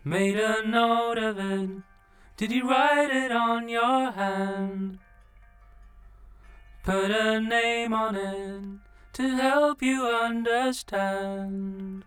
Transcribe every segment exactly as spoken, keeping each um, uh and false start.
Made a note of it. Did you write it on your hand? Put a name on it to help you understand.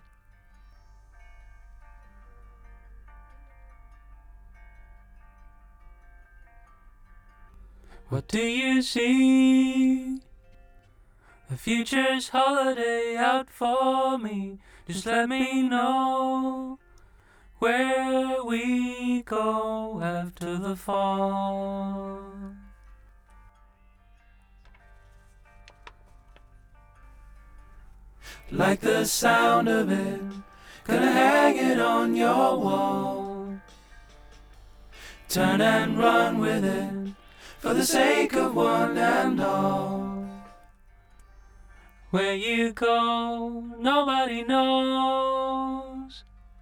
What do you see? The future's holiday out for me. Just let me know where we go after the fall. Like the sound of it, gonna hang it on your wall. Turn and run with it, for the sake of one and all. Where you go, nobody knows.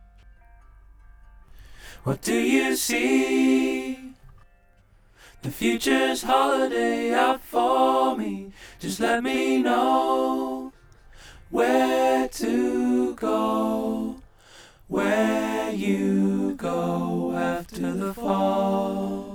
What do you see? The future's holiday out for me. Just let me know where to go, where you go after the fall.